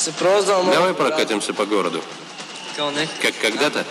Давай прокатимся по городу. Как когда-то.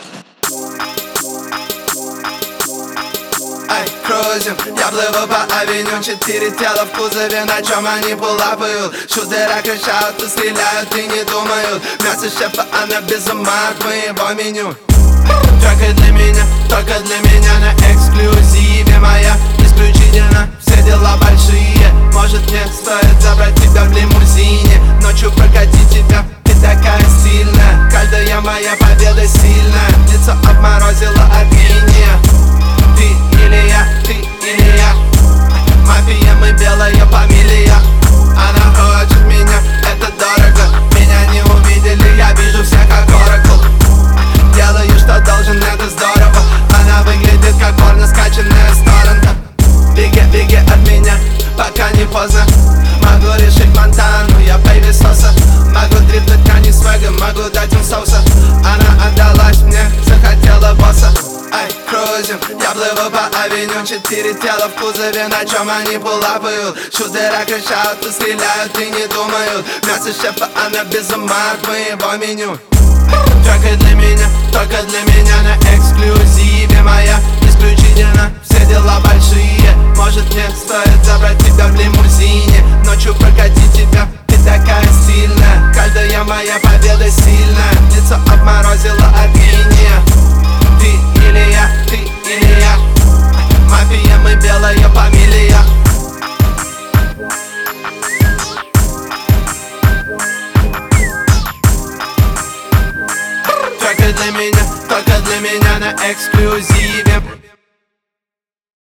Ай, крузим, я плыву по авеню, 4 тела в кузове, на чем они булапают. Шутера кричат и стреляют и не думают. Мясо шефа, она без ума от моего меню. Только для меня на эксклюзиве моя исключительно. Все дела большие, может мне стоит забрать тебя в лимузине, ночью прокатить тебя, ты такая стильная. Каждая моя победа сильная, лицо обморозило от иния. Ты или я, мафия, мы белая фамилия. Она хочет меня, это дорого. Меня не увидели, я вижу всех как оракул. Делаю, что должен, это здорово. Она выглядит как порно, скачанная с торрента. Беги от меня, пока не поздно. Могу решить Монтану, я бэйби соса. Могу дрифтать, а не свэгом, могу дать им соуса. Она отдалась мне, захотела босса. Ай, крузим, я плыву по авеню, 4 тела в кузове, на чем они булапают. Шутера кричат и стреляют и не думают. Мясо шефа, она без ума от моего меню. Только для меня на эксклюзиве моя исключительно. Все дела большие, может мне стоит забрать тебя в лимузин.